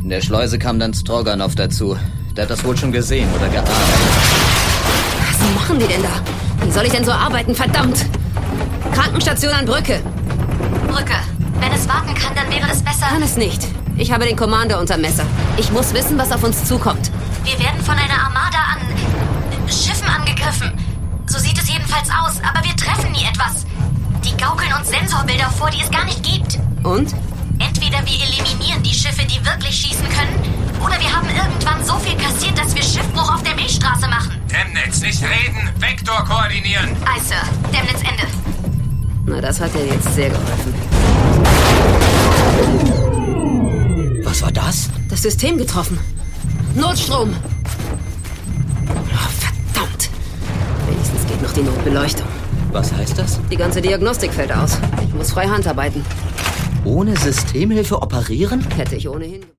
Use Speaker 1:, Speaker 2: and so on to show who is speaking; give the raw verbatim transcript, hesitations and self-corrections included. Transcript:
Speaker 1: In der Schleuse kam dann Stroganov dazu. Der hat das wohl schon gesehen oder geahnt.
Speaker 2: Was machen die denn da? Wie soll ich denn so arbeiten, verdammt? Krankenstation an Brücke.
Speaker 3: Brücke. Wenn es warten kann, dann wäre es besser...
Speaker 2: Kann es nicht. Ich habe den Commander unter Messer. Ich muss wissen, was auf uns zukommt.
Speaker 3: Wir werden von einer Armada an... Schiffen angegriffen. So sieht es jedenfalls aus, aber wir treffen nie etwas. Die gaukeln uns Sensorbilder vor, die es gar nicht gibt.
Speaker 2: Und?
Speaker 3: Entweder wir eliminieren die Schiffe, die wirklich schießen können, oder wir haben irgendwann so viel kassiert, dass wir Schiffbruch auf der Milchstraße machen.
Speaker 4: Temnitz, nicht reden! Vektor koordinieren!
Speaker 3: Aye, Sir. Temnitz, Ende.
Speaker 2: Na, das hat dir jetzt sehr geholfen.
Speaker 1: Was war das?
Speaker 2: Das System getroffen. Notstrom. Oh, verdammt. Wenigstens geht noch die Notbeleuchtung.
Speaker 1: Was heißt das?
Speaker 2: Die ganze Diagnostik fällt aus. Ich muss frei Hand arbeiten.
Speaker 1: Ohne Systemhilfe operieren?
Speaker 2: Hätte ich ohnehin...